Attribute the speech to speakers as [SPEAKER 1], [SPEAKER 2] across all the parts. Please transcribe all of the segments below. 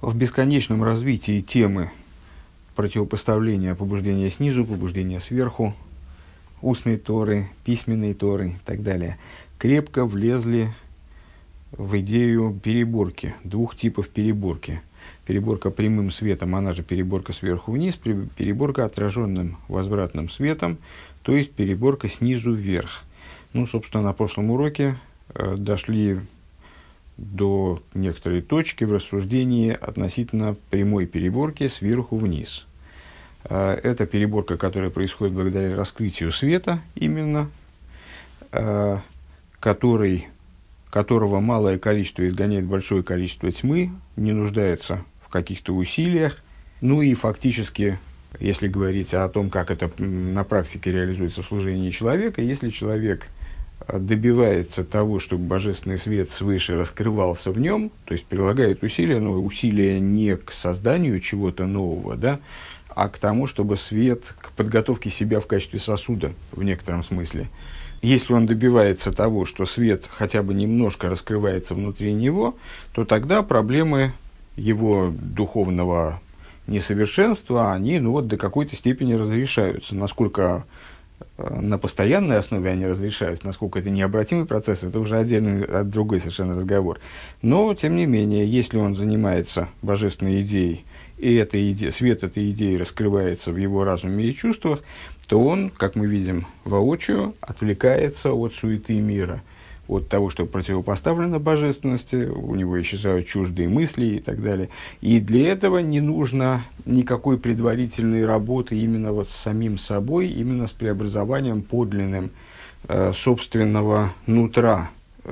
[SPEAKER 1] В бесконечном развитии темы противопоставления побуждения снизу, побуждения сверху, устной Торы, письменной Торы и так далее, крепко влезли в идею переборки, двух типов переборки. Переборка прямым светом, она же переборка сверху вниз, переборка отраженным возвратным светом, то есть переборка снизу вверх. Ну, собственно, на прошлом уроке дошли до некоторой точки в рассуждении относительно прямой переборки сверху вниз. Это переборка, которая происходит благодаря раскрытию света, именно, которого малое количество изгоняет большое количество тьмы, не нуждается в каких-то усилиях. Ну и фактически, если говорить о том, как это на практике реализуется в служении человека, если человек добивается того, чтобы божественный свет свыше раскрывался в нем, то есть прилагает усилия, но усилия не к созданию чего-то нового, да, а к тому, чтобы свет, к подготовке себя в качестве сосуда, в некотором смысле. Если он добивается того, что свет хотя бы немножко раскрывается внутри него, то тогда проблемы его духовного несовершенства, они до какой-то степени разрешаются. Насколько на постоянной основе они разрешаются, насколько это необратимый процесс, это уже отдельный, другой совершенно разговор. Но, тем не менее, если он занимается божественной идеей, и свет этой идеи раскрывается в его разуме и чувствах, то он, как мы видим воочию, отвлекается от суеты мира, от того, что противопоставлено божественности, у него исчезают чуждые мысли и так далее. И для этого не нужно никакой предварительной работы именно с самим собой, именно с преобразованием подлинным собственного нутра,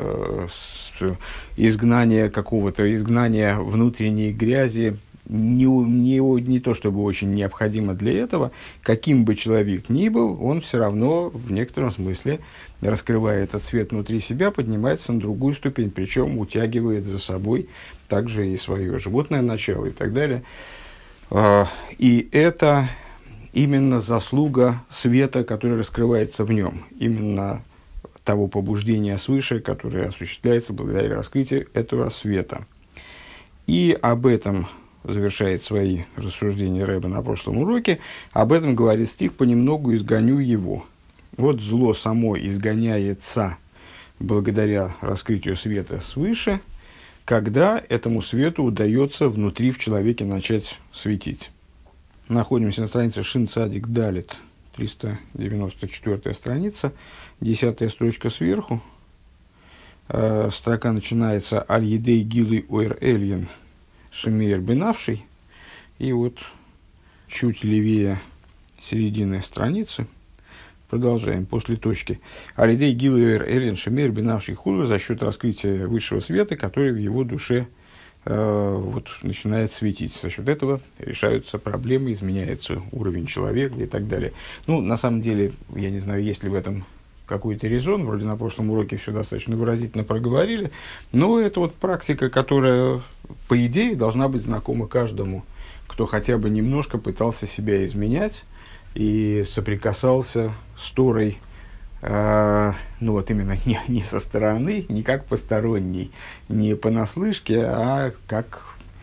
[SPEAKER 1] изгнания внутренней грязи, не то чтобы очень необходимо для этого, каким бы человек ни был, он все равно в некотором смысле, раскрывая этот свет внутри себя, поднимается на другую ступень, причем утягивает за собой также и свое животное начало и так далее. И это именно заслуга света, который раскрывается в нем, именно того побуждения свыше, которое осуществляется благодаря раскрытию этого света. И об этом завершает свои рассуждения Рэбе на прошлом уроке, об этом говорит стих «понемногу изгоню его». Вот зло само изгоняется благодаря раскрытию света свыше, когда этому свету удается внутри в человеке начать светить. Находимся на странице Шин Цадик Далит, 394 страница, 10 строчка сверху. Строка начинается «Аль-Едей Гилы Ойр Эльен Шемейр Бенавший». И вот чуть левее середины страницы продолжаем после точки. «Аль-Едей Гилы Ойр Эльен Шемейр Бенавший Хула» за счет раскрытия высшего света, который в его душе начинает светить. За счет этого решаются проблемы, изменяется уровень человека и так далее. На самом деле, я не знаю, есть ли в этом какой-то резон, вроде на прошлом уроке все достаточно выразительно проговорили, но это практика, которая, по идее, должна быть знакома каждому, кто хотя бы немножко пытался себя изменять и соприкасался с Торой, именно не со стороны, не как посторонний, не понаслышке, а как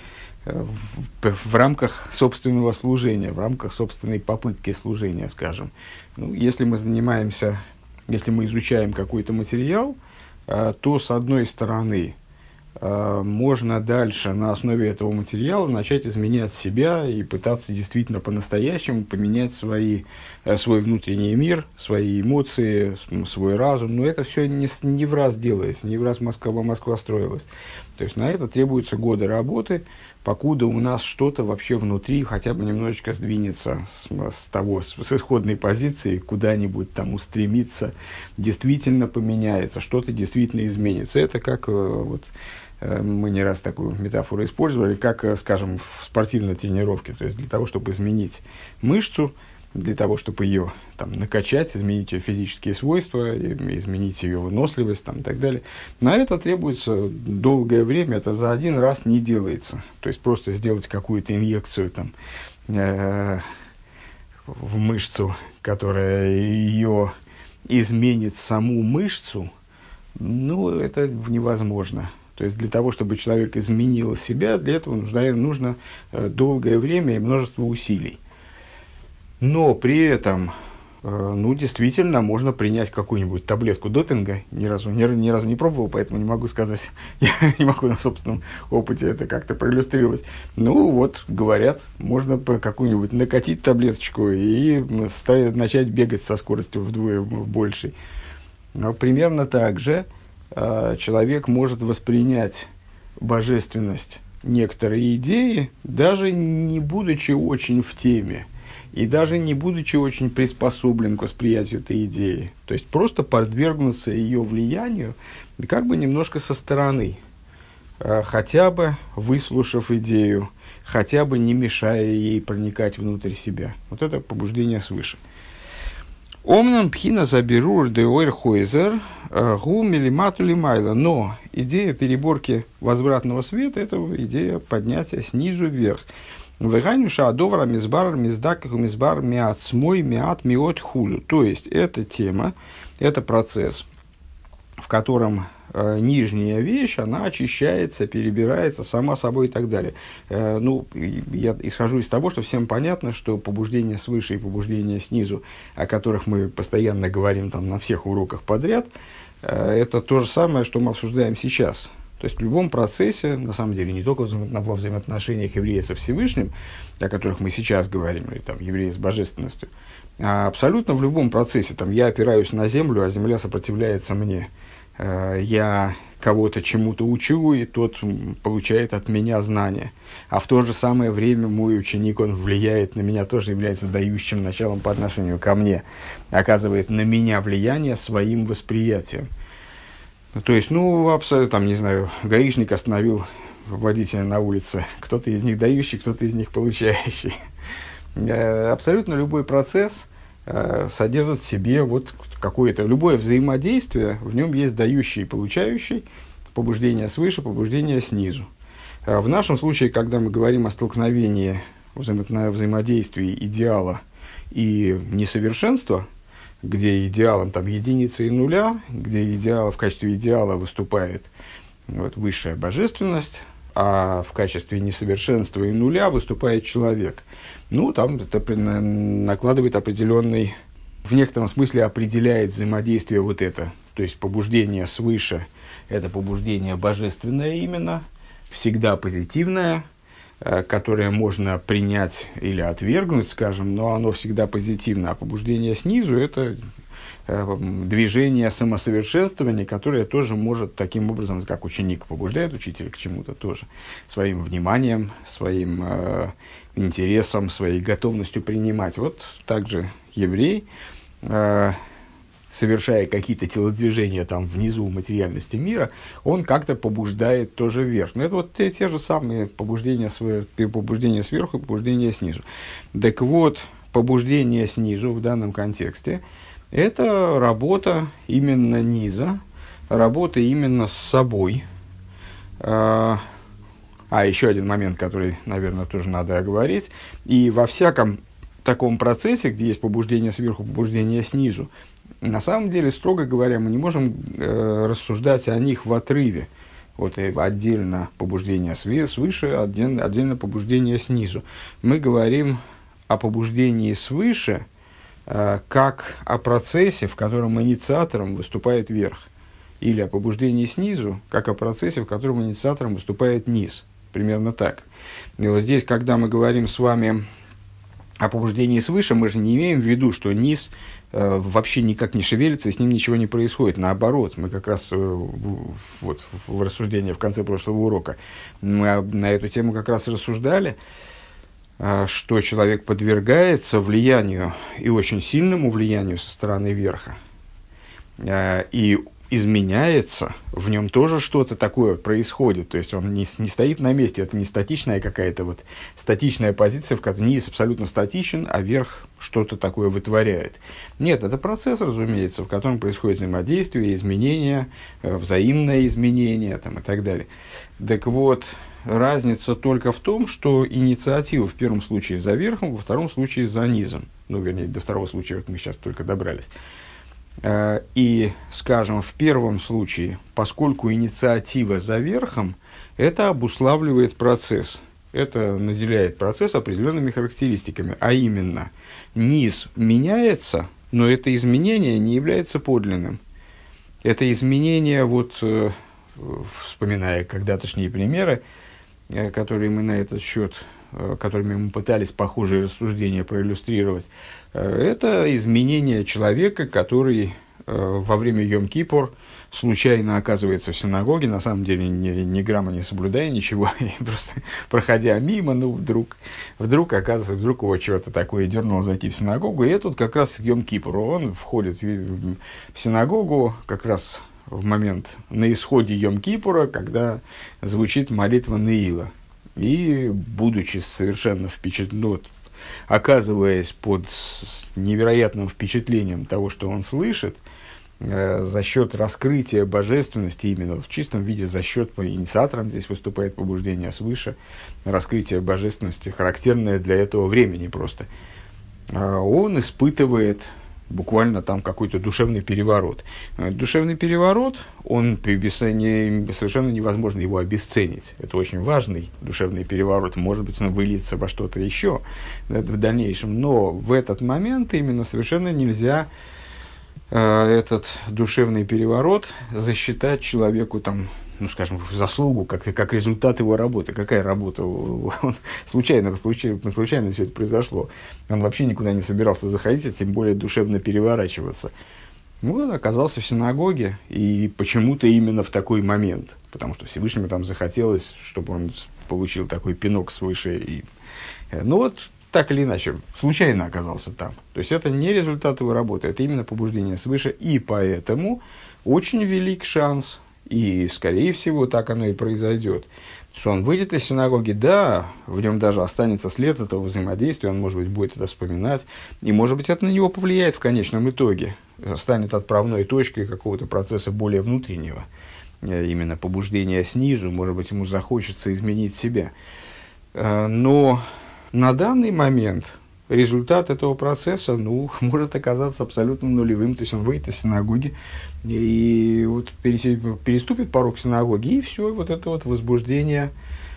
[SPEAKER 1] в рамках собственного служения, в рамках собственной попытки служения, скажем. Если мы изучаем какой-то материал, то, с одной стороны, можно дальше на основе этого материала начать изменять себя и пытаться действительно по-настоящему поменять свой внутренний мир, свои эмоции, свой разум. Но это все не в раз делается, не в раз Москва строилась. То есть на это требуются годы работы, покуда у нас что-то вообще внутри хотя бы немножечко сдвинется с исходной позиции, куда-нибудь там устремится, действительно поменяется, что-то действительно изменится. Это как мы не раз такую метафору использовали, как, скажем, в спортивной тренировке. То есть для того, чтобы изменить мышцу, для того, чтобы ее накачать, изменить ее физические свойства, изменить ее выносливость и так далее. На это требуется долгое время, это за один раз не делается. То есть просто сделать какую-то инъекцию в мышцу, которая ее изменит саму мышцу, это невозможно. То есть для того, чтобы человек изменил себя, для этого нужно долгое время и множество усилий. Но при этом, действительно, можно принять какую-нибудь таблетку допинга. Ни разу не пробовал, поэтому не могу сказать, я не могу на собственном опыте это как-то проиллюстрировать. Говорят, можно какую-нибудь накатить таблеточку и начать бегать со скоростью вдвое большей. Но примерно так же человек может воспринять божественность некоторые идеи, даже не будучи очень в теме, и даже не будучи очень приспособлен к восприятию этой идеи. То есть просто подвергнуться ее влиянию, как бы немножко со стороны, хотя бы выслушав идею, хотя бы не мешая ей проникать внутрь себя. Вот это побуждение свыше. Омнам пхина заберур де ойрхойзер гу милимату лимайла. Но идея переборки возвратного света – это идея поднятия снизу вверх. Веганюша адовра мизбар миздаках мизбар миатсмой миат миот худу. То есть, эта тема, это процесс, в котором нижняя вещь, она очищается, перебирается сама собой и так далее. Я исхожу из того, что всем понятно, что побуждение свыше и побуждение снизу, о которых мы постоянно говорим там, на всех уроках подряд, это то же самое, что мы обсуждаем сейчас. То есть в любом процессе, на самом деле, не только во взаимоотношениях еврея со Всевышним, о которых мы сейчас говорим, или там, еврея с божественностью, а абсолютно в любом процессе. Там, я опираюсь на землю, а земля сопротивляется мне. Я кого-то чему-то учу, и тот получает от меня знания. А в то же самое время мой ученик, он влияет на меня, тоже является дающим началом по отношению ко мне, оказывает на меня влияние своим восприятием. То есть, абсолютно, там, не знаю, гаишник остановил водителя на улице, кто-то из них дающий, кто-то из них получающий. Абсолютно любой процесс содержит в себе вот какое-то, любое взаимодействие, в нем есть дающий и получающий, побуждение свыше, побуждение снизу. В нашем случае, когда мы говорим о столкновении, взаимодействии идеала и несовершенства, где идеалом там единицы и нуля, где в качестве идеала выступает высшая божественность, а в качестве несовершенства и нуля выступает человек. Там это накладывает определенный, в некотором смысле определяет взаимодействие вот это. То есть побуждение свыше – это побуждение божественное именно, всегда позитивное, которое можно принять или отвергнуть, скажем, но оно всегда позитивно. А побуждение снизу – это движение самосовершенствования, которое тоже может таким образом, как ученик побуждает учителя к чему-то тоже, своим вниманием, своим интересом, своей готовностью принимать. Вот также еврей, совершая какие-то телодвижения там внизу материальности мира, он как-то побуждает тоже вверх. Но это вот те же самые побуждения сверху и побуждения снизу. Так вот, побуждение снизу в данном контексте – это работа именно низа, работа именно с собой. Еще один момент, который, наверное, тоже надо оговорить. И во всяком таком процессе, где есть побуждение сверху, побуждение снизу, на самом деле, строго говоря, мы не можем рассуждать о них в отрыве. Вот отдельно побуждение свыше, отдельно побуждение снизу. Мы говорим о побуждении свыше, как о процессе, в котором инициатором выступает верх. Или о побуждении снизу, как о процессе, в котором инициатором выступает низ. Примерно так. И вот здесь, когда мы говорим с вами о побуждении свыше, мы же не имеем в виду, что низ вообще никак не шевелится, и с ним ничего не происходит. Наоборот, мы как раз в рассуждении в конце прошлого урока мы на эту тему как раз рассуждали, что человек подвергается влиянию, и очень сильному влиянию со стороны верха, и изменяется, в нем тоже что-то такое происходит, то есть он не стоит на месте, это не статичная какая-то статичная позиция, в которой низ абсолютно статичен, а верх что-то такое вытворяет. Нет, это процесс, разумеется, в котором происходит взаимодействие, изменения, взаимное изменение и так далее. Так вот, разница только в том, что инициатива в первом случае за верхом, во втором случае за низом. Вернее, до второго случая мы сейчас только добрались. И, скажем, в первом случае, поскольку инициатива за верхом, это обуславливает процесс. Это наделяет процесс определенными характеристиками. А именно, низ меняется, но это изменение не является подлинным. Это изменение, вспоминая когда-тошние примеры, которые мы на этот счет, которыми мы пытались похожие рассуждения проиллюстрировать, это изменение человека, который во время Йом-Кипур случайно оказывается в синагоге, на самом деле ни грамма не соблюдая ничего, просто проходя мимо, вдруг оказывается, вдруг его что-то такое дернуло зайти в синагогу, и тут как раз Йом-Кипур, он входит в синагогу как раз в момент на исходе Йом-Кипура, когда звучит молитва Неила. И, будучи совершенно впечатлен, оказываясь под невероятным впечатлением того, что он слышит, за счет раскрытия божественности, именно в чистом виде, за счет, инициатором здесь выступает побуждение свыше, раскрытие божественности, характерное для этого времени просто, он испытывает буквально там какой-то душевный переворот. Душевный переворот, совершенно невозможно его обесценить. Это очень важный душевный переворот. Может быть, он выльется во что-то еще в дальнейшем. Но в этот момент именно совершенно нельзя этот душевный переворот засчитать человеку там, скажем, в заслугу, как результат его работы. Какая работа? Случайно все это произошло. Он вообще никуда не собирался заходить, а тем более душевно переворачиваться. Он оказался в синагоге, и почему-то именно в такой момент, потому что Всевышнему там захотелось, чтобы он получил такой пинок свыше. Так или иначе, случайно оказался там. То есть, это не результат его работы, это именно побуждение свыше, и поэтому очень велик шанс, и, скорее всего, так оно и произойдет, что он выйдет из синагоги, да, в нем даже останется след этого взаимодействия, он, может быть, будет это вспоминать, и, может быть, это на него повлияет в конечном итоге, станет отправной точкой какого-то процесса более внутреннего, именно побуждения снизу, может быть, ему захочется изменить себя. Но на данный момент результат этого процесса может оказаться абсолютно нулевым. То есть, он выйдет из синагоги и переступит порог синагоги, и все, это возбуждение,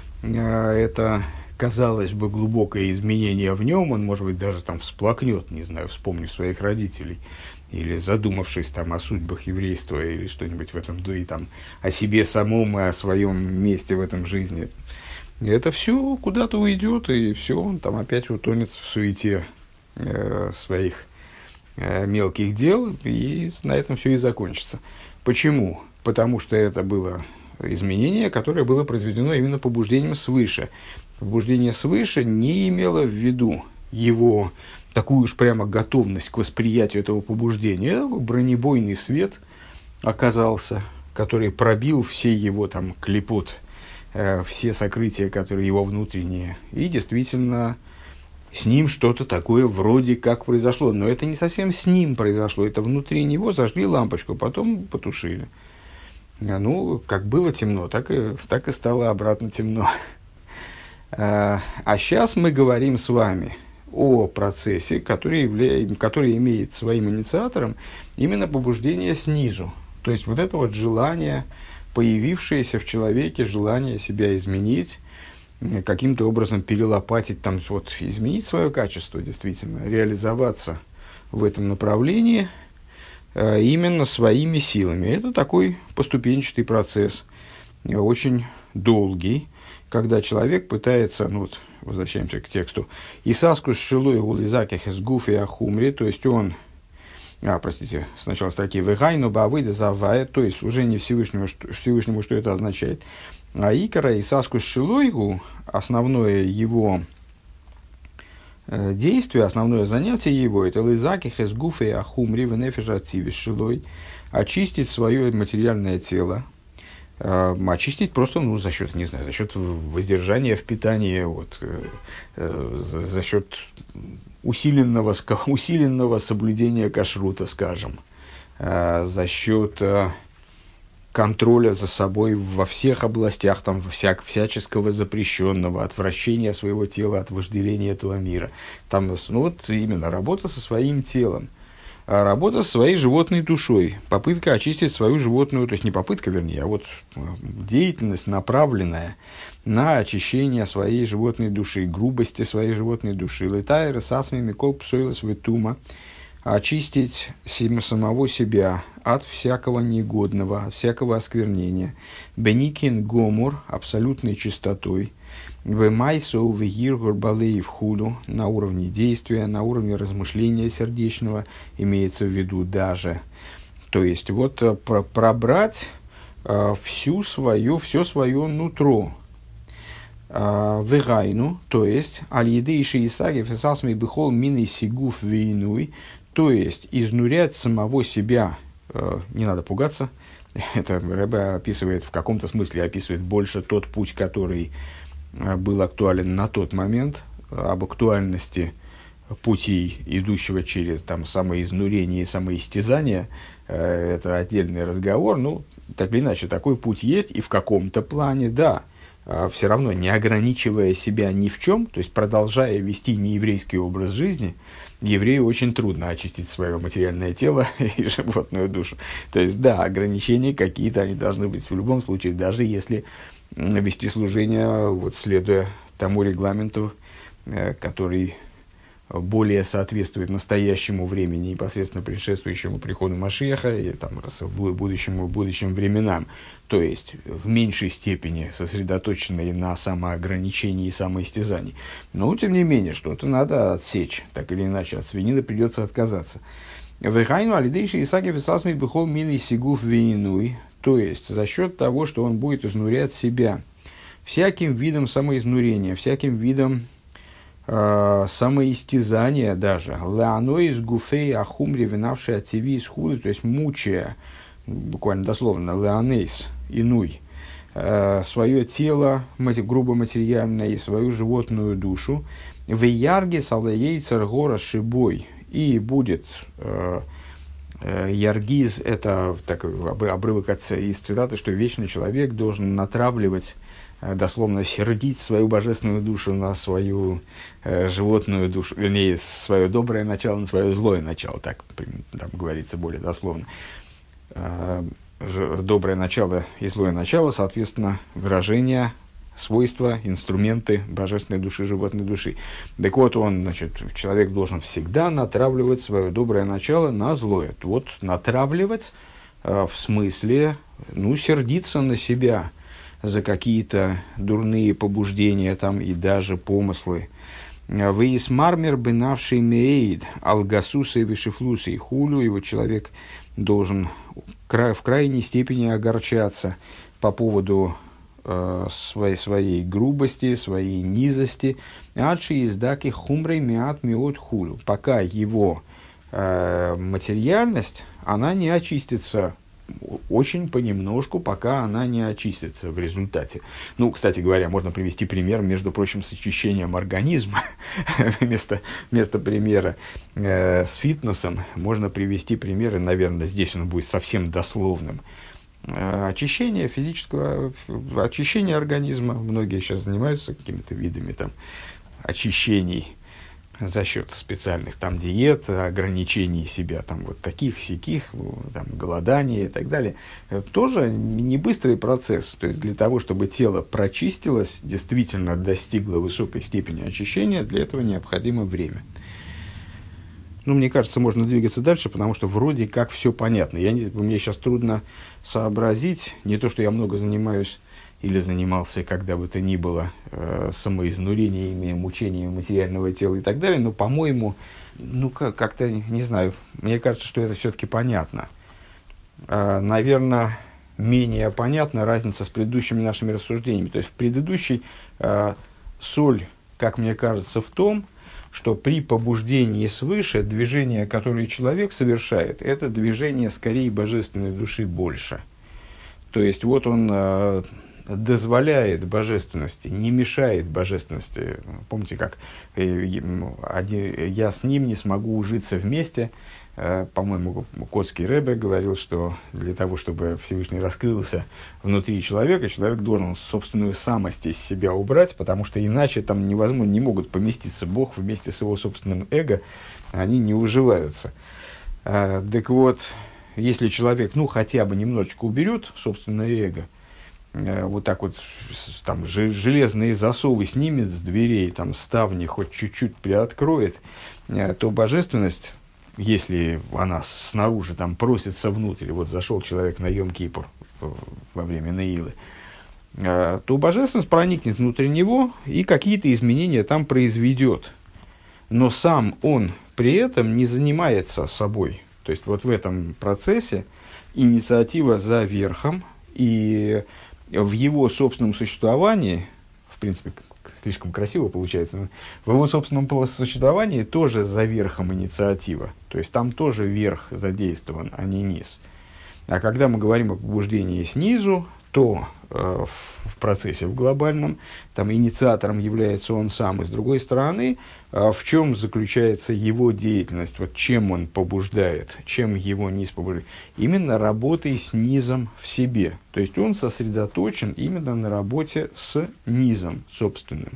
[SPEAKER 1] это, казалось бы, глубокое изменение в нем, он, может быть, даже там всплакнет, не знаю, вспомнив своих родителей, или задумавшись там о судьбах еврейства, или что-нибудь в этом духе, там, о себе самом и о своем месте в этом жизни. И это все куда-то уйдет, и все, он там опять утонет в суете своих мелких дел, и на этом все и закончится. Почему? Потому что это было изменение, которое было произведено именно побуждением свыше. Побуждение свыше не имело в виду его такую уж прямо готовность к восприятию этого побуждения. Бронебойный свет оказался, который пробил все его там клепот, все сокрытия, которые его внутренние, и действительно с ним что-то такое вроде как произошло, но это не совсем с ним произошло, это внутри него зажгли лампочку, потом потушили. Как было темно, так и стало обратно темно. А сейчас мы говорим с вами о процессе, который имеет своим инициатором именно побуждение снизу, то есть это желание, появившееся в человеке, желание себя изменить, каким-то образом перелопатить, изменить свое качество, действительно, реализоваться в этом направлении именно своими силами. Это такой поступенчатый процесс, очень долгий, когда человек пытается, возвращаемся к тексту, «Исаскус шилой гулизаких из гуфи ахумри», то есть он, сначала строки «Вегайну бавыда завая», то есть служение Всевышнему, что это означает. А икара «Исаскус шилойгу», основное его действие, основное занятие его, это «Лизаких из гуфи ахумри венефежа ацивис шилой», очистить свое материальное тело, очистить просто, за счет воздержания в питании, за счет усиленного соблюдения кашрута, скажем, за счет контроля за собой во всех областях, всяческого запрещенного, отвращения своего тела от вожделения этого мира. Именно работа со своим телом. Работа со своей животной душой, попытка очистить свою животную, то есть не попытка, вернее, а вот деятельность, направленная на очищение своей животной души, грубости своей животной души. Летайра сасмими кол псойлас ветума, очистить самого себя от всякого негодного, от всякого осквернения. Беникин гомор, абсолютной чистотой. Вемайсоу вегиргур балеев худу, на уровне действия, на уровне размышления сердечного, имеется в виду даже. То есть, вот пробрать все свое нутро. Вегайну, то есть, аль-едейши исаги фесасми бихол мины сигуф вейнуй, то есть, изнурять самого себя, не надо пугаться, это Ребе описывает, в каком-то смысле описывает больше тот путь, который был актуален на тот момент, об актуальности пути, идущего через там, самоизнурение и самоистязание, это отдельный разговор, ну, так или иначе, такой путь есть, и в каком-то плане, да, все равно не ограничивая себя ни в чем, то есть продолжая вести нееврейский образ жизни, еврею очень трудно очистить свое материальное тело и животную душу. То есть, да, ограничения какие-то, они должны быть в любом случае, даже если вести служение, вот, следуя тому регламенту, который более соответствует настоящему времени, непосредственно предшествующему приходу Машиаха и там, будущим временам. То есть, в меньшей степени сосредоточенные на самоограничении и самоистязании. Но, тем не менее, что-то надо отсечь. Так или иначе, от свинины придется отказаться. То есть, за счет того, что он будет изнурять себя всяким видом самоизнурения, всяким видом самоистязания даже. Леаноис гуфей ахумри винавший от тебе из худы, то есть мучая, буквально дословно, леанейс, инуй, свое тело грубо материальное и свою животную душу. В ярге салаей царгора шибой, и будет яргиз, это такой обрывок из цитаты, что вечный человек должен натравливать, дословно сердить свою божественную душу на свою животную душу, вернее, свое доброе начало на свое злое начало, так там говорится более дословно. Доброе начало и злое начало, соответственно, выражения, свойства, инструменты божественной души, животной души. Так вот, человек должен всегда натравливать свое доброе начало на злое. Вот натравливать в смысле, сердиться на себя за какие-то дурные побуждения там, и даже помыслы. Вейсмармер бенавший меид алгасуса и вишифлуса и хулю, его человек должен в крайней степени огорчаться по поводу своей грубости, своей низости, адши издаки хумрей миат миот хулю, пока его материальность, она не очистится очень понемножку, пока она не очистится в результате. Кстати говоря, можно привести пример, между прочим, с очищением организма. вместо примера с фитнесом можно привести примеры, наверное, здесь он будет совсем дословным. Очищение физического, очищение организма. Многие сейчас занимаются какими-то видами там, очищений за счет специальных там диет, ограничений себя, там вот таких-сяких, там, голодания и так далее. Тоже не быстрый процесс. То есть, для того, чтобы тело прочистилось, действительно достигло высокой степени очищения, для этого необходимо время. Мне кажется, можно двигаться дальше, потому что вроде как все понятно. Мне сейчас трудно сообразить, не то, что я много занимаюсь или занимался, когда бы то ни было, самоизнурениями, мучениями материального тела и так далее, но, по-моему, как-то, не знаю, мне кажется, что это все-таки понятно. Наверное, менее понятна разница с предыдущими нашими рассуждениями. То есть, в предыдущей соль, как мне кажется, в том, что при побуждении свыше движение, которое человек совершает, это движение скорее божественной души больше. То есть, вот он дозволяет божественности, не мешает божественности. Помните, как я с ним не смогу ужиться вместе. По-моему, Котский Ребе говорил, что для того, чтобы Всевышний раскрылся внутри человека, человек должен собственную самость из себя убрать, потому что иначе там невозможно, не могут поместиться Бог вместе с его собственным эго, они не уживаются. Так вот, если человек, ну, хотя бы немножечко уберет собственное эго, вот так вот, там, железные засовы снимет с дверей, там, ставни хоть чуть-чуть приоткроет, то божественность, если она снаружи там просится внутрь, вот зашел человек на Йом-Кипур во время Неилы, то божественность проникнет внутрь него и какие-то изменения там произведет. Но сам он при этом не занимается собой. То есть вот в этом процессе инициатива за верхом, и в его собственном существовании, в принципе, слишком красиво получается, в его собственном существовании тоже за верхом инициатива. То есть там тоже верх задействован, а не низ. А когда мы говорим о побуждении снизу, то в процессе, в глобальном, там инициатором является он сам. И с другой стороны, в чем заключается его деятельность, вот чем он побуждает, чем его низ побуждает. Именно работой с низом в себе. То есть он сосредоточен именно на работе с низом собственным.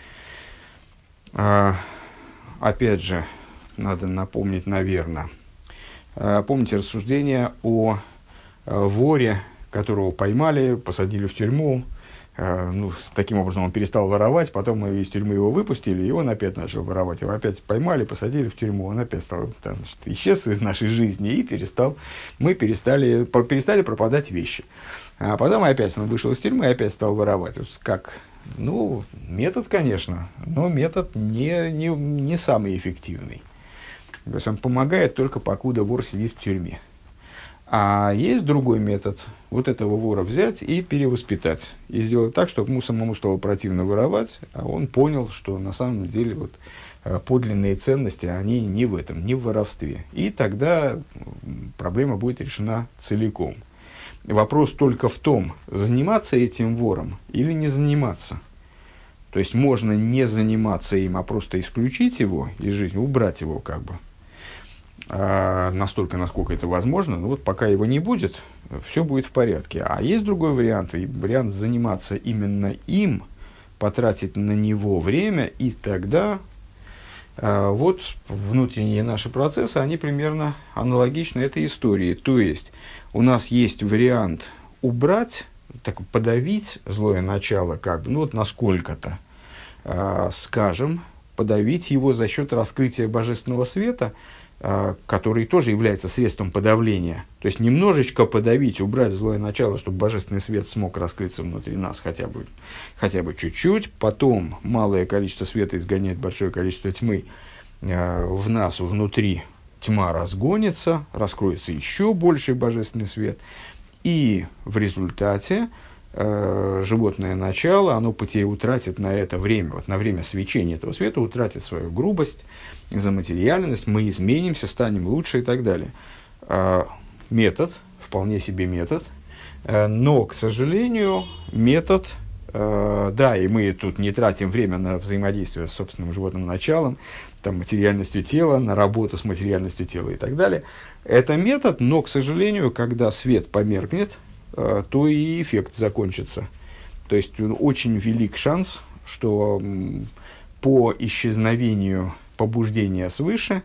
[SPEAKER 1] Опять же, надо напомнить, наверное, помните рассуждение о воре, которого поймали, посадили в тюрьму. Ну, таким образом он перестал воровать, потом мы из тюрьмы его выпустили, и он опять начал воровать. Его опять поймали, посадили в тюрьму, он опять стал, там, исчез из нашей жизни, и мы перестали пропадать вещи. А потом опять он вышел из тюрьмы и опять стал воровать. Вот как? Ну, метод, конечно, но метод не самый эффективный. То есть он помогает только покуда вор сидит в тюрьме. А есть другой метод, вот этого вора взять и перевоспитать. И сделать так, чтобы ему самому стало противно воровать, а он понял, что на самом деле вот, подлинные ценности, они не в этом, не в воровстве. И тогда проблема будет решена целиком. Вопрос только в том, заниматься этим вором или не заниматься. То есть можно не заниматься им, а просто исключить его из жизни, убрать его как бы. Настолько, насколько это возможно, но вот пока его не будет, все будет в порядке. А есть другой вариант, и вариант заниматься именно им, потратить на него время, и тогда вот внутренние наши процессы, они примерно аналогичны этой истории. То есть у нас есть вариант убрать, так, подавить злое начало, как бы, ну вот насколько-то, скажем, подавить его за счет раскрытия божественного света, который тоже является средством подавления. То есть немножечко подавить, убрать злое начало, чтобы божественный свет смог раскрыться внутри нас хотя бы чуть-чуть. Потом малое количество света изгоняет большое количество тьмы. В нас внутри тьма разгонится, раскроется еще больший божественный свет. И в результате животное начало, оно утратит на это время, вот на время свечения этого света, утратит свою грубость, заматериальность, мы изменимся, станем лучше и так далее. Метод, вполне себе метод, но, к сожалению, метод, да, и мы тут не тратим время на взаимодействие с собственным животным началом, там, материальностью тела, на работу с материальностью тела и так далее. Это метод, но, к сожалению, когда свет померкнет, то и эффект закончится. То есть очень велик шанс, что по исчезновению побуждения свыше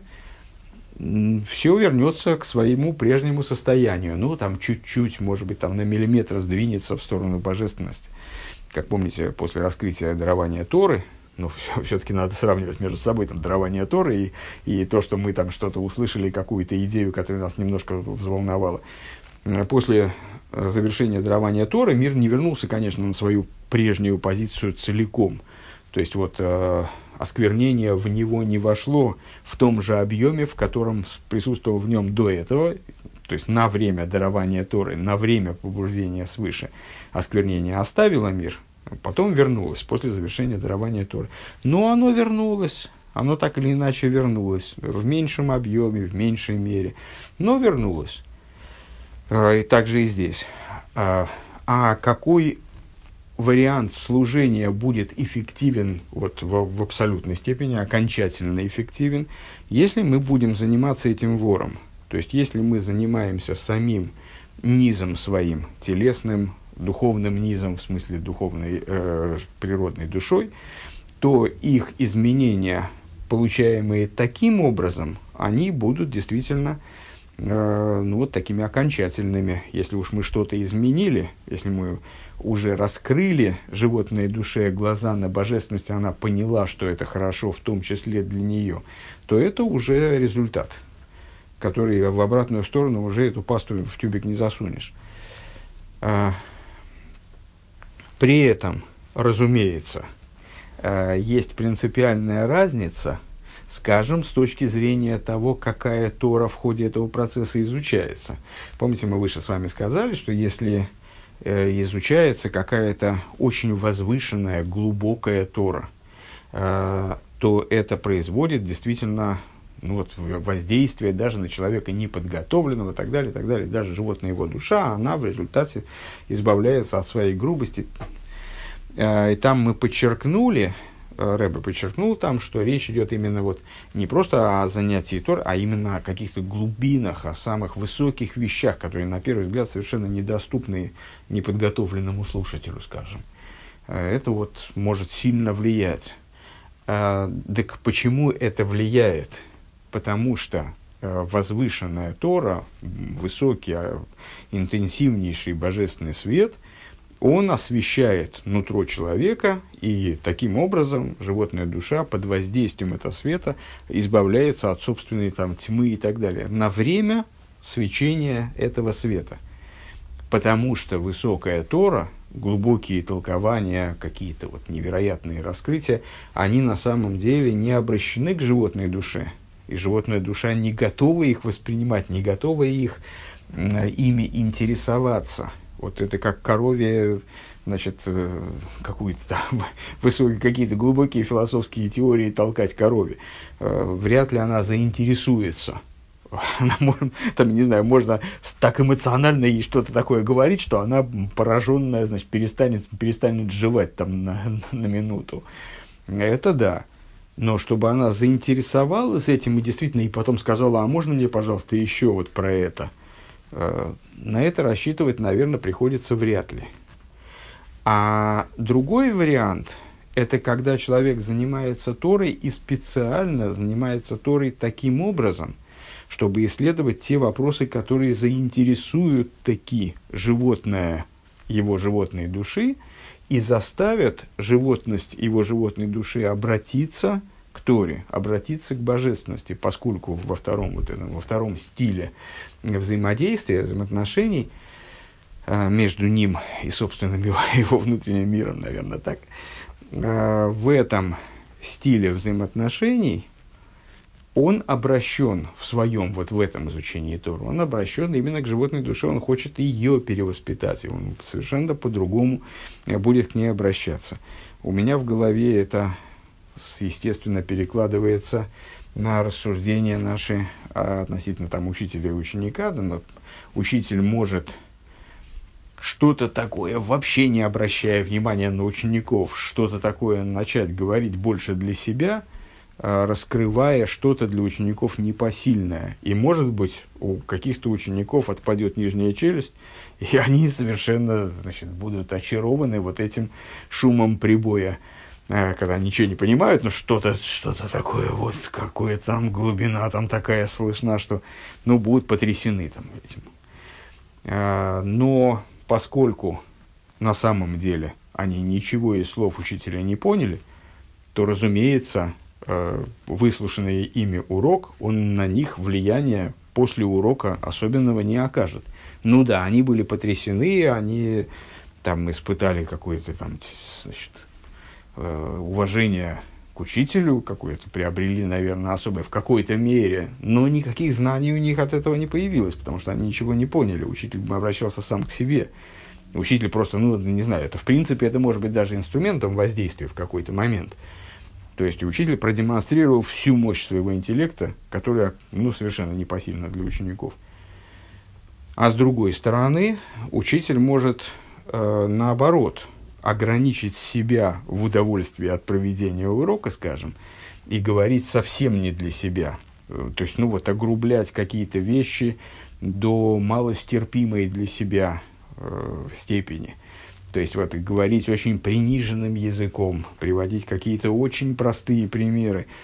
[SPEAKER 1] все вернется к своему прежнему состоянию. Ну, там чуть-чуть, может быть, там на миллиметр сдвинется в сторону божественности. Как помните, после раскрытия дарования Торы, ну, все-таки надо сравнивать между собой там, дарование Торы и то, что мы там что-то услышали, какую-то идею, которая нас немножко взволновала. После завершения дарования Торы мир не вернулся, конечно, на свою прежнюю позицию целиком. То есть вот осквернение в него не вошло в том же объеме, в котором присутствовал в нем до этого. То есть на время дарования Торы, на время побуждения свыше осквернение оставило мир, потом вернулось после завершения дарования Торы. Но оно вернулось. Оно так или иначе вернулось. В меньшем объеме, в меньшей мере. Но вернулось. И так же и здесь. А какой вариант служения будет эффективен вот, в абсолютной степени, окончательно эффективен, если мы будем заниматься этим вором? То есть, если мы занимаемся самим низом своим, телесным, духовным низом, в смысле духовной, природной душой, то их изменения, получаемые таким образом, они будут действительно вот такими окончательными. Если уж мы что-то изменили, если мы уже раскрыли животной душе глаза на божественность, она поняла, что это хорошо, в том числе для нее, то это уже результат, который в обратную сторону уже эту пасту в тюбик не засунешь. При этом, разумеется, есть принципиальная разница, скажем, с точки зрения того, какая Тора в ходе этого процесса изучается. Помните, мы выше с вами сказали, что если изучается какая-то очень возвышенная, глубокая Тора, то это производит действительно воздействие даже на человека неподготовленного и так далее, и так далее. Даже животная его душа, она в результате избавляется от своей грубости. И там мы подчеркнули, Ребе подчеркнул там, что речь идет именно не просто о занятии Тор, а именно о каких-то глубинах, о самых высоких вещах, которые, на первый взгляд, совершенно недоступны неподготовленному слушателю, скажем. Это может сильно влиять. Так почему это влияет? Потому что возвышенная Тора, высокий, интенсивнейший божественный свет, он освещает нутро человека, и таким образом животная душа под воздействием этого света избавляется от собственной тьмы и так далее на время свечения этого света. Потому что высокая Тора, глубокие толкования, какие-то невероятные раскрытия, они на самом деле не обращены к животной душе. И животная душа не готова их воспринимать, не готова ими интересоваться. Это как корове, какие-то глубокие философские теории толкать корове. Вряд ли она заинтересуется. Она можно так эмоционально ей что-то такое говорить, что она, пораженная, перестанет жевать на минуту. Это да. Но чтобы она заинтересовалась этим и действительно и потом сказала: а можно мне, пожалуйста, еще про это? На это рассчитывать, наверное, приходится вряд ли. А другой вариант – это когда человек занимается Торой и специально занимается Торой таким образом, чтобы исследовать те вопросы, которые заинтересуют его животной души, и заставят животность его животной души обратиться к Торе, обратиться к божественности, поскольку во втором стиле взаимодействия, взаимоотношений между ним и собственным его внутренним миром, наверное, так, в этом стиле взаимоотношений он обращен в своем, в этом изучении Торы, он обращен именно к животной душе, он хочет ее перевоспитать, и он совершенно по-другому будет к ней обращаться. У меня в голове это, естественно, перекладывается на рассуждения наши относительно учителя и ученика. Но учитель может что-то такое, вообще не обращая внимания на учеников, что-то такое начать говорить больше для себя, раскрывая что-то для учеников непосильное. И, может быть, у каких-то учеников отпадет нижняя челюсть, и они совершенно будут очарованы этим шумом прибоя, когда ничего не понимают, но что-то такое, какая там глубина там такая слышна, что будут потрясены этим. Но поскольку на самом деле они ничего из слов учителя не поняли, то, разумеется, выслушанный ими урок, он на них влияния после урока особенного не окажет. Они были потрясены, они испытали какое-то уважение к учителю, какое-то приобрели, наверное, особое в какой-то мере, но никаких знаний у них от этого не появилось, потому что они ничего не поняли. Учитель обращался сам к себе. Учитель просто, это в принципе, это может быть даже инструментом воздействия в какой-то момент. То есть учитель продемонстрировал всю мощь своего интеллекта, которая совершенно непосильна для учеников. А с другой стороны, учитель может, наоборот, ограничить себя в удовольствии от проведения урока, скажем, и говорить совсем не для себя. То есть, огрублять какие-то вещи до малостерпимой для себя степени. То есть, говорить очень приниженным языком, приводить какие-то очень простые примеры.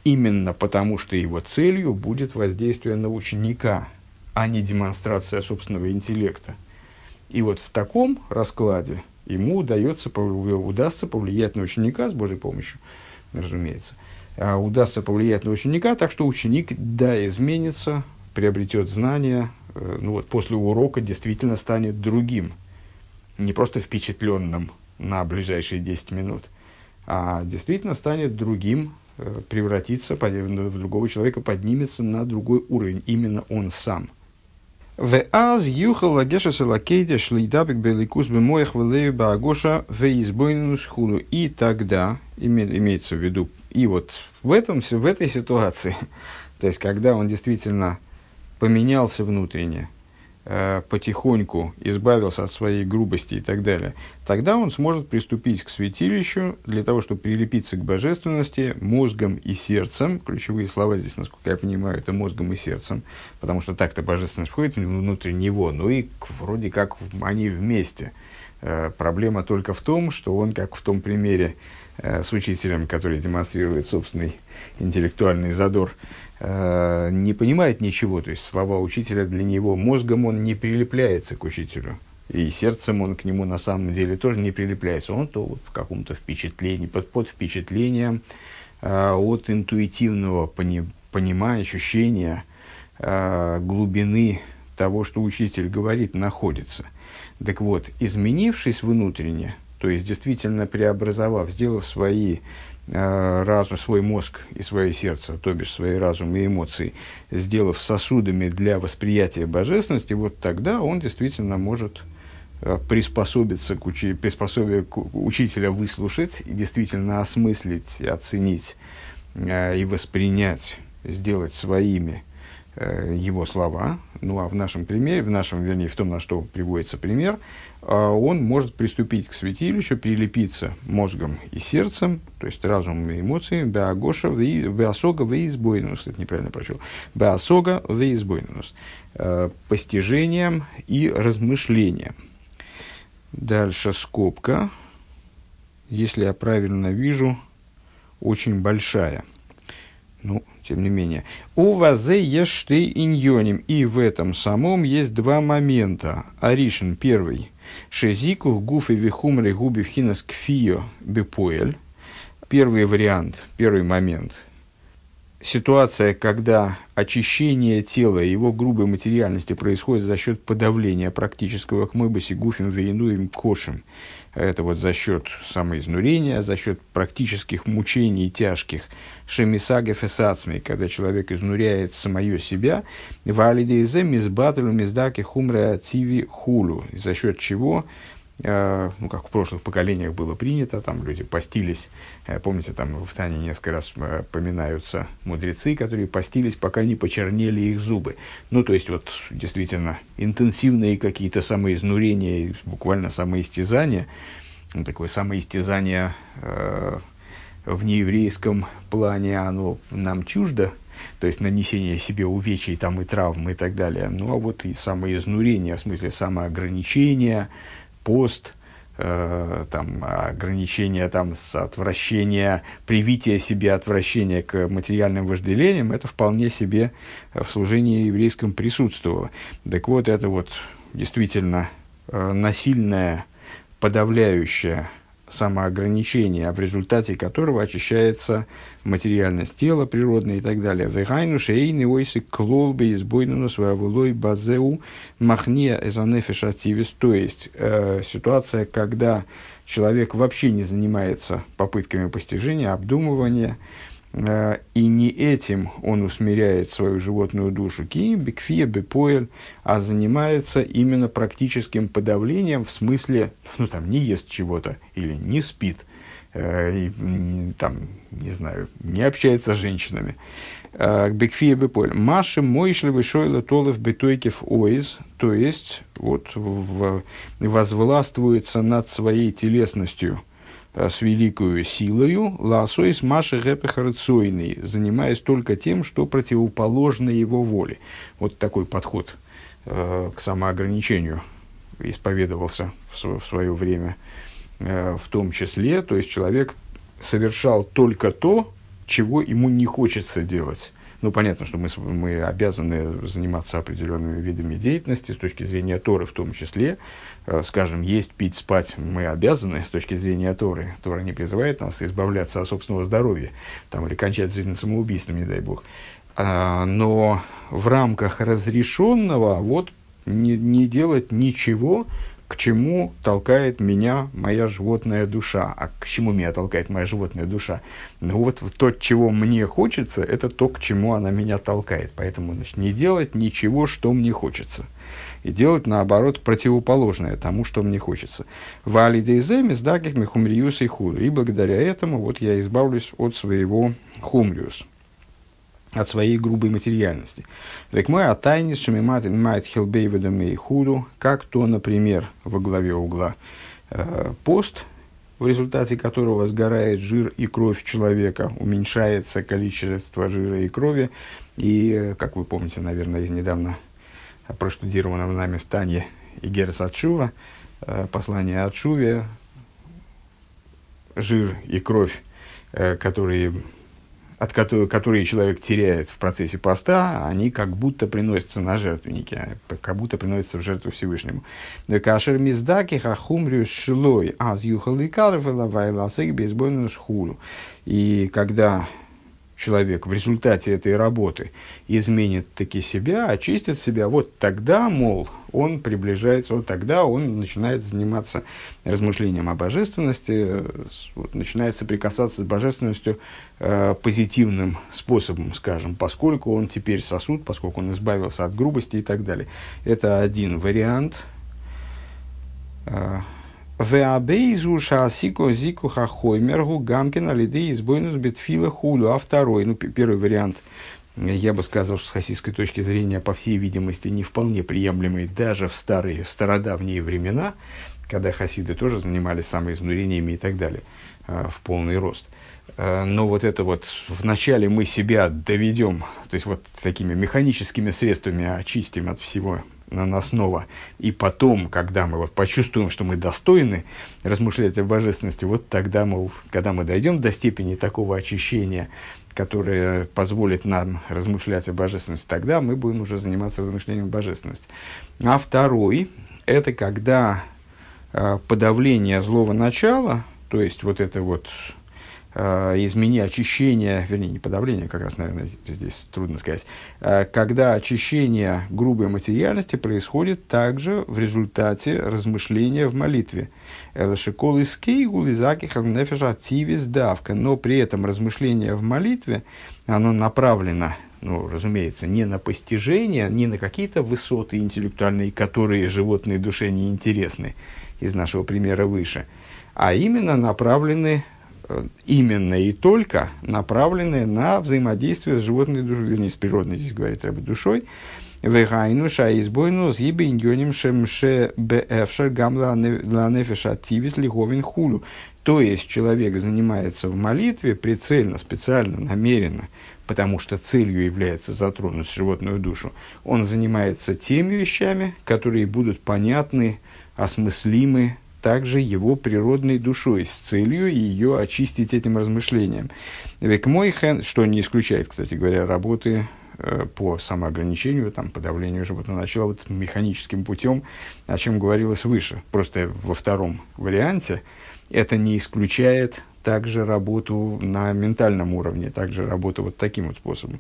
[SPEAKER 1] именно потому, что его целью будет воздействие на ученика, а не демонстрация собственного интеллекта. И вот в таком раскладе ему удастся повлиять на ученика с Божьей помощью, разумеется. Удастся повлиять на ученика, так что ученик, да, изменится, приобретет знания, после урока действительно станет другим. Не просто впечатленным на ближайшие 10 минут, а действительно станет другим, превратится в другого человека, поднимется на другой уровень, именно он сам. «Веаз юхал лагеша селакейда шлейдабик беликус бемоях велею баагоша веизбойнус худу». И тогда, имеется в виду, и вот в этой ситуации, то есть когда он действительно поменялся внутренне, потихоньку избавился от своей грубости и так далее, тогда он сможет приступить к святилищу для того, чтобы прилепиться к божественности мозгом и сердцем. Ключевые слова здесь, насколько я понимаю, это мозгом и сердцем, потому что так-то божественность входит внутрь него, и вроде как они вместе. Проблема только в том, что он, как в том примере с учителем, который демонстрирует собственный интеллектуальный задор, не понимает ничего, то есть слова учителя для него, мозгом он не прилепляется к учителю, и сердцем он к нему на самом деле тоже не прилепляется, он то в каком-то впечатлении, под впечатлением от интуитивного понимания, ощущения глубины того, что учитель говорит, находится. Так вот, изменившись внутренне, то есть действительно преобразовав, сделав свой мозг и свое сердце, то бишь свои разум и эмоции, сделав сосудами для восприятия божественности, вот тогда он действительно может приспособиться к учителя выслушать, и действительно осмыслить, оценить и воспринять, сделать своими его слова. А в нашем примере, в том, на что приводится пример, он может приступить к святилищу, прилепиться мозгом и сердцем, то есть разумом и эмоциями, беасога веизбойнус, это неправильно прочел, беасога веизбойнус, постижением и размышлением. Дальше скобка, если я правильно вижу, очень большая. Тем не менее. У вазе ешты иньоним. И в этом самом есть два момента. Аришин первый. Шезику гуфи вихумри губи вхинас кфио бепоэль. Первый вариант, первый момент. Ситуация, когда очищение тела и его грубой материальности происходит за счет подавления практического хмыбаси гуфим вейнуем кошем. Это вот за счет самоизнурения, за счет практических мучений тяжких. Шемисага фесацми, когда человек изнуряет самое себя. Валидейзе мизбатлю миздаки хумре ациви хулу. За счет чего, как в прошлых поколениях было принято, там люди постились. Помните, там в Тане несколько раз поминаются мудрецы, которые постились, пока не почернели их зубы. То есть, вот действительно, интенсивные какие-то самоизнурения, буквально самоистязания. Такое самоистязание в нееврейском плане, оно нам чуждо. То есть, нанесение себе увечий там, и травм и так далее. А вот и самоизнурение, в смысле самоограничения, пост, ограничения с отвращения, привитие себе отвращения к материальным вожделениям, это вполне себе в служении еврейском присутствовало. Так вот, это вот действительно насильное, подавляющее самоограничение, в результате которого очищается материальность тела, природная и так далее. «Вегайну шейны ойсы клолбе избойнуну своеволой базеу махне эзанефеш ативис». То есть, ситуация, когда человек вообще не занимается попытками постижения, обдумывания, и не этим он усмиряет свою животную душу, а занимается именно практическим подавлением, в смысле, не ест чего-то или не спит, не общается с женщинами. Бекфия беполь. Маши мойшливы шойла толов бетойкев оиз, то есть возвластвуется над своей телесностью с великою силою, лаосоис маши гэпэхарцойный, занимаясь только тем, что противоположно его воле. Вот такой подход к самоограничению исповедовался в свое время в том числе. То есть человек совершал только то, чего ему не хочется делать. Ну, понятно, что мы обязаны заниматься определенными видами деятельности с точки зрения Торы в том числе. Скажем, есть, пить, спать мы обязаны с точки зрения Торы. Тора не призывает нас избавляться от собственного здоровья там, или кончать жизнь самоубийством, не дай бог. Но в рамках разрешенного вот, не делать ничего, к чему толкает меня моя животная душа. А к чему меня толкает моя животная душа? Ну вот то, чего мне хочется, это то, к чему она меня толкает. Поэтому, значит, не делать ничего, что мне хочется. И делать, наоборот, противоположное тому, что мне хочется. Валидейземи сдаких мехумриус и худу. И благодаря этому вот я избавлюсь от своего хумриус, от своей грубой материальности. Век мой атайнис шамимат мает хилбейведам и худу, как то, например, во главе угла пост, в результате которого сгорает жир и кровь человека, уменьшается количество жира и крови. И, как вы помните, наверное, из недавно проштудированного нами в Тане Игерес Атшува, послание от Шуве, жир и кровь, которые человек теряет в процессе поста, они как будто приносятся на жертвенники, как будто приносятся в жертву Всевышнему. Кашер миздаки хахумриус шлой аз юхал и карфела вайласек безбойнус хулу. И когда человек в результате этой работы изменит таки себя, очистит себя, вот тогда, мол, он приближается, вот тогда он начинает заниматься размышлением о божественности, вот, начинает соприкасаться с божественностью позитивным способом, скажем, поскольку он теперь сосуд, поскольку он избавился от грубости и так далее. Это один вариант. А второй, первый вариант, я бы сказал, что с хасидской точки зрения, по всей видимости, не вполне приемлемый даже в стародавние времена, когда хасиды тоже занимались самоизнурениями и так далее, в полный рост. Но вот это вот вначале мы себя доведем, то есть вот такими механическими средствами очистим от всего наносного, и потом, когда мы вот почувствуем, что мы достойны размышлять о божественности, вот тогда, мол, когда мы дойдем до степени такого очищения, которое позволит нам размышлять о божественности, тогда мы будем уже заниматься размышлением о божественности. А второй, это когда подавление злого начала, то есть вот это вот очищение, вернее, не подавление, как раз, наверное, здесь трудно сказать, когда очищение грубой материальности происходит также в результате размышления в молитве. Но при этом размышление в молитве, оно направлено, ну, разумеется, не на постижение, не на какие-то высоты интеллектуальные, которые животной душе не интересны, из нашего примера выше, а именно направлены, именно и только направлены на взаимодействие с животной душой, вернее, с природной, здесь говорит Рэбе, душой. То есть человек занимается в молитве прицельно, специально, намеренно, потому что целью является затронуть животную душу. Он занимается теми вещами, которые будут понятны, осмыслимы также его природной душой, с целью ее очистить этим размышлением. Что не исключает, кстати говоря, работы по самоограничению, там, подавлению животного начала вот механическим путем, о чем говорилось выше. Просто во втором варианте это не исключает также работу на ментальном уровне, также работу вот таким вот способом.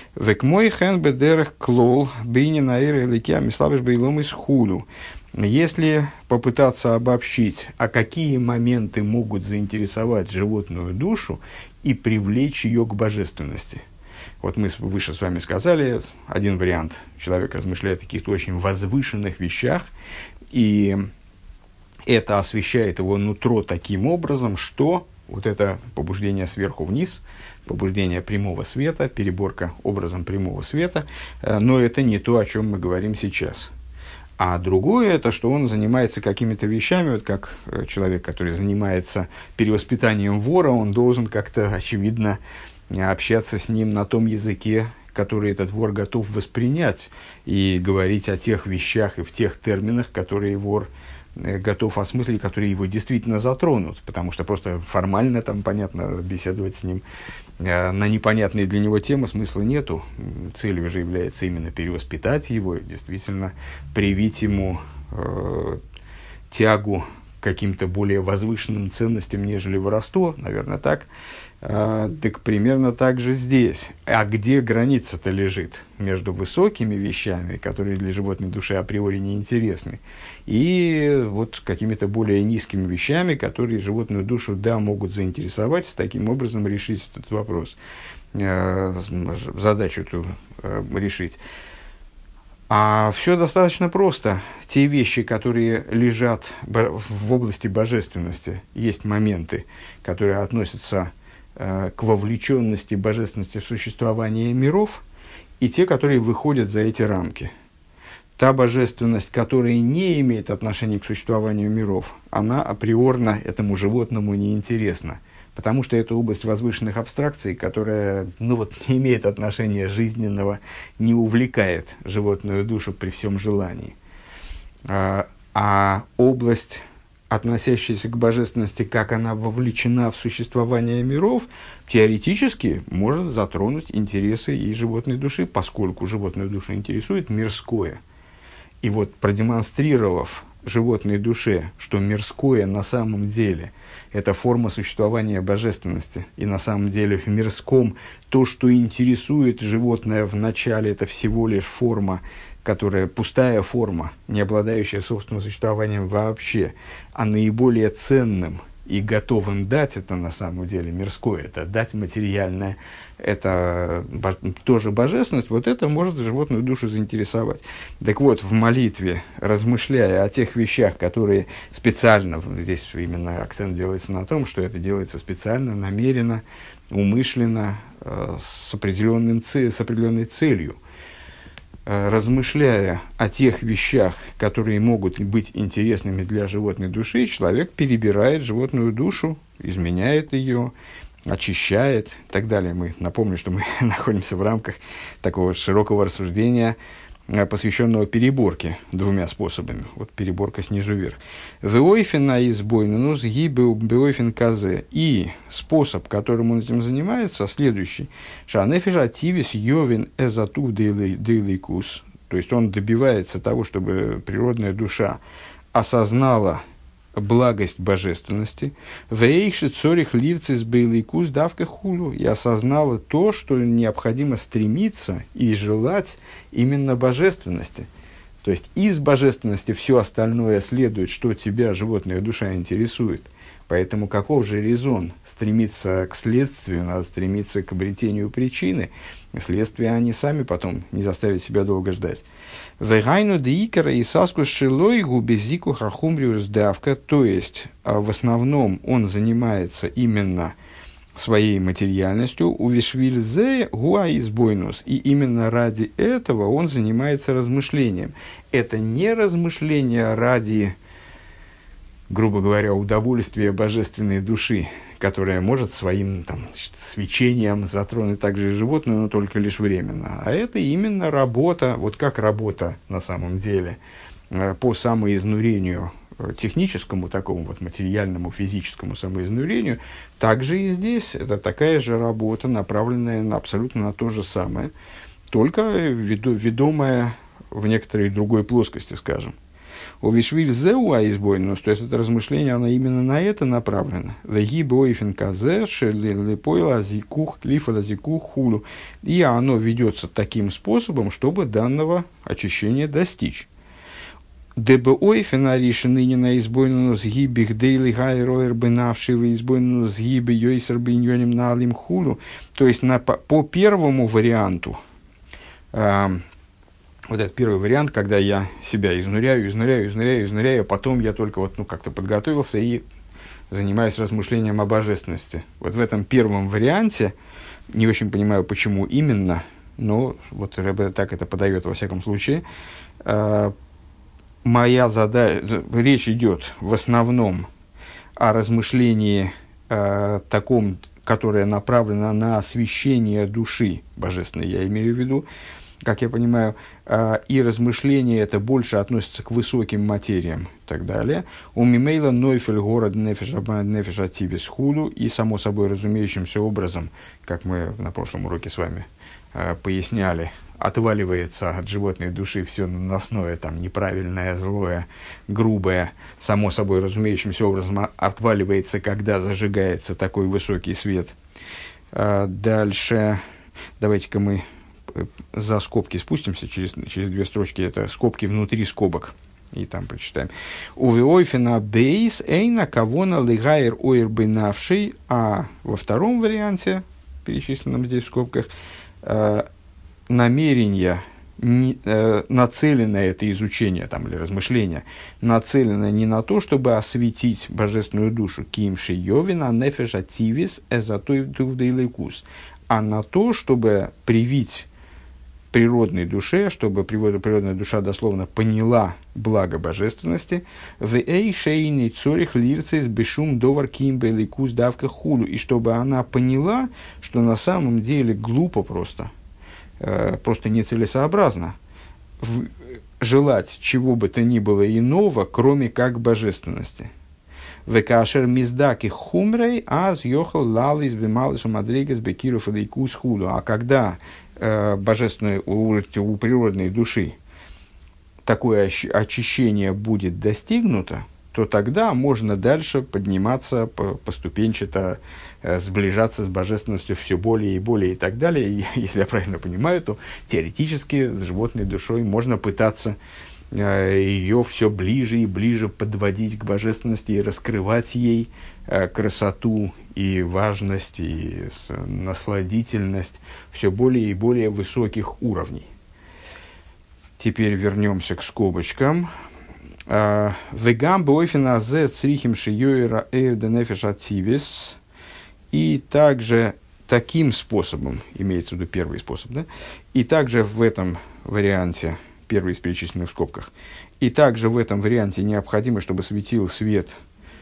[SPEAKER 1] Если попытаться обобщить, а какие моменты могут заинтересовать животную душу и привлечь ее к божественности. Вот мы выше с вами сказали, один вариант. Человек размышляет о каких-то очень возвышенных вещах, и это освещает его нутро таким образом, что вот это побуждение сверху вниз, побуждение прямого света, переборка образом прямого света, но это не то, о чем мы говорим сейчас. А другое, это что он занимается какими-то вещами, вот как человек, который занимается перевоспитанием вора, он должен как-то, очевидно, общаться с ним на том языке, который этот вор готов воспринять, и говорить о тех вещах и в тех терминах, которые вор готов осмыслить, которые его действительно затронут, потому что просто формально, там, понятно, беседовать с ним на непонятные для него темы смысла нету. Целью же является именно перевоспитать его, действительно привить ему тягу к каким-то более возвышенным ценностям, нежели воровство, наверное, так. Так примерно так же здесь. А где граница-то лежит между высокими вещами, которые для животной души априори неинтересны, и вот какими-то более низкими вещами, которые животную душу, да, могут заинтересовать, таким образом решить этот вопрос, задачу эту решить. А все достаточно просто. Те вещи, которые лежат в области божественности, есть моменты, которые относятся к вовлеченности божественности в существование миров, и те, которые выходят за эти рамки. Та божественность, которая не имеет отношения к существованию миров, она априорно этому животному неинтересна, потому что это область возвышенных абстракций, которая не имеет отношения жизненного, не увлекает животную душу при всем желании. А область, относящаяся к божественности, как она вовлечена в существование миров, теоретически может затронуть интересы и животной души, поскольку животную душу интересует мирское. И вот продемонстрировав животной душе, что мирское на самом деле это форма существования божественности, и на самом деле в мирском то, что интересует животное в начале, это всего лишь форма, которая пустая форма, не обладающая собственным существованием вообще, а наиболее ценным и готовым дать это на самом деле мирское, это дать материальное, это тоже божественность, вот это может животную душу заинтересовать. Так вот, в молитве, размышляя о тех вещах, которые специально, здесь именно акцент делается на том, что это делается специально, намеренно, умышленно, с определенной целью, размышляя о тех вещах, которые могут быть интересными для животной души, человек перебирает животную душу, изменяет ее, очищает и так далее. Мы напомним, что мы находимся в рамках такого широкого рассуждения, посвященного переборке двумя способами. Вот переборка снизу вверх. «Веойфена избойненус гибеу беойфен казе». И способ, которым он этим занимается, следующий. «Шанефиш ативис йовин эзатув дейликус». То есть он добивается того, чтобы природная душа осознала благость божественности, вейши цорих ливцис бейликус давка хулу, и осознала то, что необходимо стремиться и желать именно божественности. То есть из божественности все остальное следует, что тебя, животная душа, интересует. Поэтому каков же резон стремиться к следствию, надо стремиться к обретению причины. Следствия они сами потом не заставят себя долго ждать. Вегайну деикера и саскус шилой губезику хахумриус давка. То есть, в основном он занимается именно своей материальностью, у вишвильзе гуаизбойнус. И именно ради этого он занимается размышлением. Это не размышление ради, грубо говоря, удовольствия божественной души, которая может своим свечением затронуть также и животную, но только лишь временно. А это именно работа, вот как работа на самом деле, по самоизнурению техническому, такому вот материальному, физическому самоизнурению, также и здесь это такая же работа, направленная абсолютно на то же самое, только ведомая в некоторой другой плоскости, скажем. У Вишвиль зеу аизбойнус, то есть это размышление, оно именно на это направлено. И оно ведется таким способом, чтобы данного очищения достичь. То есть по первому варианту, вот этот первый вариант, когда я себя изнуряю, потом я только как-то подготовился и занимаюсь размышлением о божественности. Вот в этом первом варианте, не очень понимаю, почему именно, но вот Ребе так это подает во всяком случае, моя задача, речь идет в основном о размышлении таком, которое направлено на освящение души божественной, я имею в виду, как я понимаю, и размышления это больше относятся к высоким материям и так далее. У мимейла нойфель город нефеш ативис худу, и само собой разумеющимся образом, как мы на прошлом уроке с вами поясняли, отваливается от животной души все наносное, там, неправильное, злое, грубое, само собой разумеющимся образом отваливается, когда зажигается такой высокий свет. Дальше, давайте-ка мы за скобки спустимся, через две строчки, это скобки внутри скобок, и там прочитаем. Увиойфена бейс эйна кавона лигайр ойр бинавший, а во втором варианте, перечисленном здесь в скобках, намерение, нацеленное это изучение там, или размышление, нацелено не на то, чтобы осветить божественную душу, кимши йовина нефеша тивис эзатой тувдейлайкус, а на то, чтобы привить природной душе, чтобы природная душа дословно поняла благо божественности, в эйшейный цорих лирцис бешум довар кимбейлайкус давка худу, и чтобы она поняла, что на самом деле глупо просто нецелесообразно желать чего бы то ни было иного, кроме как божественности. Векашер миздаки хумрей аз йохал лалис бемалис умадригас бекиров илайкус худу. А когда божественной у природной души такое очищение будет достигнуто, то тогда можно дальше подниматься поступенчато, сближаться с божественностью все более и более и так далее. И, если я правильно понимаю, то теоретически с животной душой можно пытаться ее все ближе и ближе подводить к божественности и раскрывать ей красоту и важность, и насладительность все более и более высоких уровней. Теперь вернемся к скобочкам. «Вегам бойфина зе црихим шиёира эйрда нефеш ативис». И также таким способом, имеется в виду первый способ, да? И также в этом варианте, первый из перечисленных в скобках, и также в этом варианте необходимо, чтобы светил свет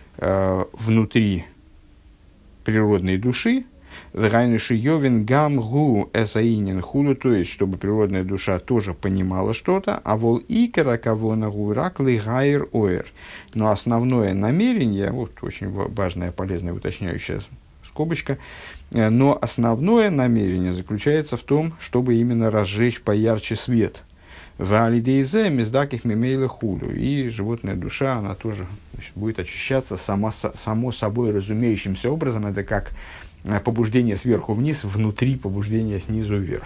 [SPEAKER 1] внутри природной души, йовин гам гу эсаинин худу, то есть, чтобы природная душа тоже понимала что-то, а вол икера кого на гурак лигайр оэр. Но основное намерение, вот очень важная, полезная, уточняющая скобочка, но основное намерение заключается в том, чтобы именно разжечь поярче свет. Валидейзе миздаких мимейла худу. И животная душа, она тоже, значит, будет очищаться само собой разумеющимся образом. Это как побуждение сверху вниз, внутри побуждения снизу вверх.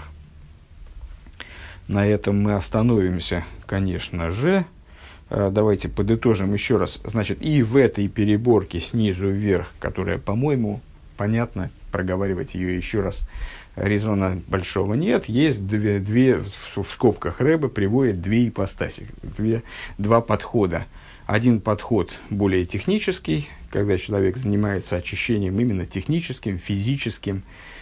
[SPEAKER 1] На этом мы остановимся, конечно же. Давайте подытожим еще раз. Значит, и в этой переборке снизу вверх, которая, по-моему, понятно, проговаривать ее еще раз резона большого нет. Есть две в скобках Рэбе приводит две ипостаси, два подхода. Один подход более технический, когда человек занимается очищением именно техническим, физическим,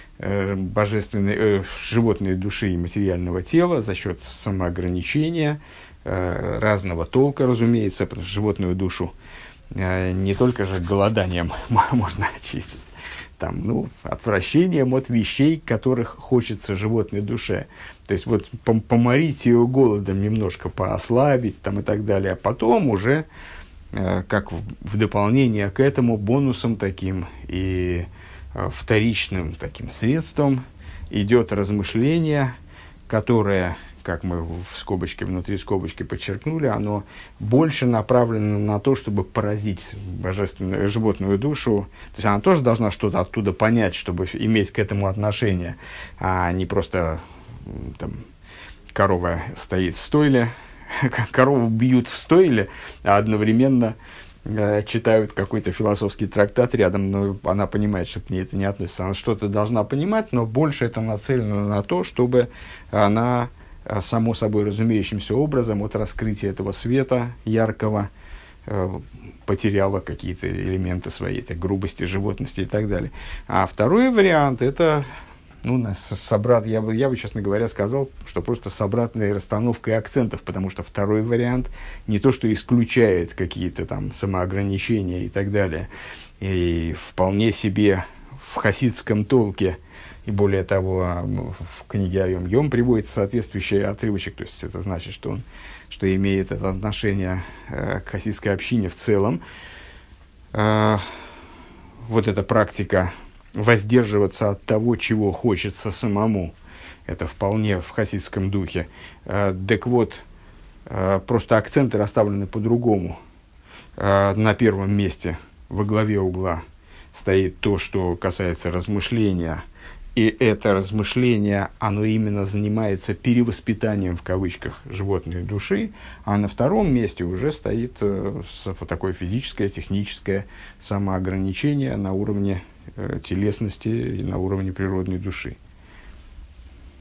[SPEAKER 1] животной души и материального тела за счет самоограничения, разного толка, разумеется, потому что животную душу не только же голоданием можно очистить, отвращением от вещей, которых хочется животной душе. То есть, вот поморить ее голодом, немножко поослабить и так далее, а потом уже, как в дополнение к этому, бонусом таким и вторичным таким средством идет размышление, которое, как мы в скобочке, внутри скобочки подчеркнули, оно больше направлено на то, чтобы поразить божественную животную душу. То есть она тоже должна что-то оттуда понять, чтобы иметь к этому отношение, а не просто корова стоит в стойле, корову бьют в стойле, а одновременно читают какой-то философский трактат рядом, но она понимает, что к ней это не относится. Она что-то должна понимать, но больше это нацелено на то, чтобы она само собой разумеющимся образом от раскрытия этого света яркого потеряла какие-то элементы своей грубости, животности и так далее. А второй вариант – это, я бы, честно говоря, сказал, что просто с обратной расстановкой акцентов, потому что второй вариант не то, что исключает какие-то самоограничения и так далее, и вполне себе в хасидском толке И более того, в книге Айом Йом приводится соответствующий отрывочек, то есть это значит, что имеет это отношение к хасидской общине в целом. Вот эта практика воздерживаться от того, чего хочется самому, это вполне в хасидском духе. Так вот, просто акценты расставлены по-другому. На первом месте, во главе угла, стоит то, что касается размышления. И это размышление, оно именно занимается перевоспитанием, в кавычках, животной души, а на втором месте уже стоит такое физическое, техническое самоограничение на уровне телесности и на уровне природной души.